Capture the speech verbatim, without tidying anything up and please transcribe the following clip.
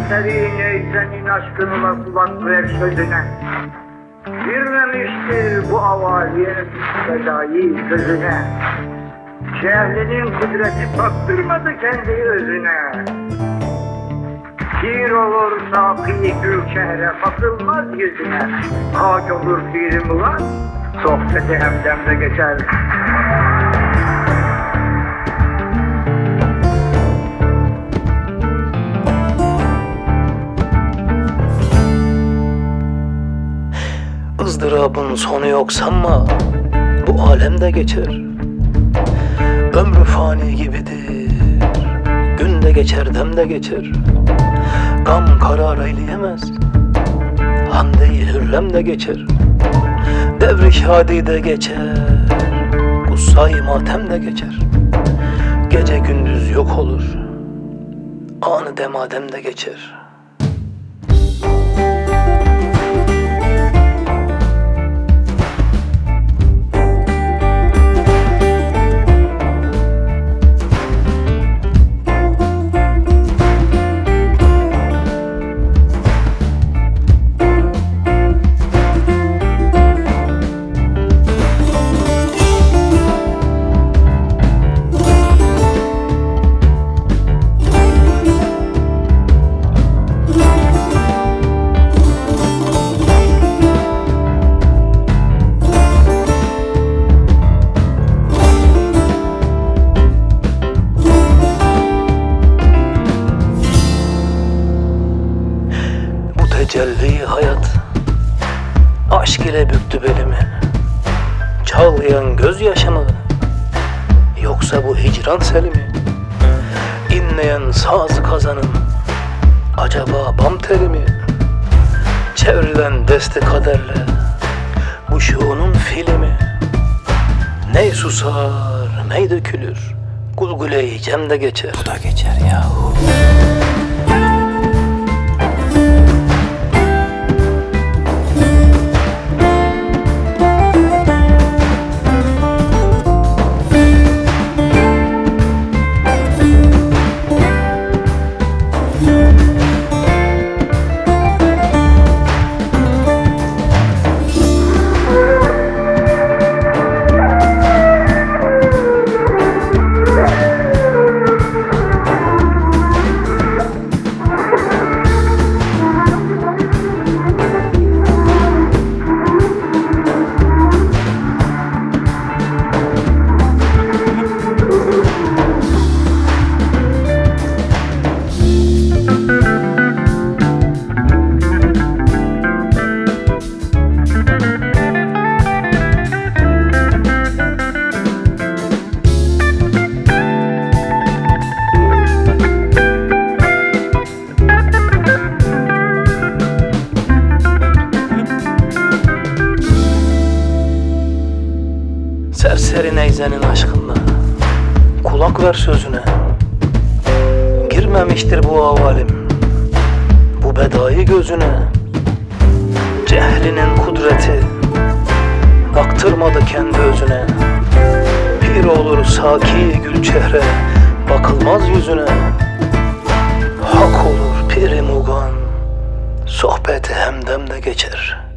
Serseri neysenin aşkınla kulak ver sözüne. Girmemiştir bu avaliye fedai gözüne. Cehlinin kudreti baktırmadı kendi özüne. Pir olur saki gül şehre basılmaz yüzüne. Ağaç olur pirim ulan, sohbeti hemdemde geçer. ızdırabın sonu yok sanma, bu alemde geçer. Ömrü fani gibidir, günde geçer demde geçer. Gam karar eyleyemez, hande-i hürrem de geçer. Devri şadi de geçer, gussa-i matem de geçer. Gece gündüz yok olur, anı demadem de geçer. Tecelli hayat aşk ile büktü belimi. Çağlayan gözyaşımı, yoksa bu hicran selimi? İnleyen sazı kazanım, acaba bam telimi? Çevrilen deste kaderle bu şuunun filmi. Ney susar, ney dökülür, gulgule-i cem de geçer. Bu da geçer yahu. Serseri neyzenin aşkınla kulak ver sözüne. Girmemiştir bu avalim bu bedayı gözüne. Cehlinin kudreti baktırmadı kendi özüne. Pir olur saki gül çehre, bakılmaz yüzüne. Hak olur piri mugan, sohbeti hemdem de geçer.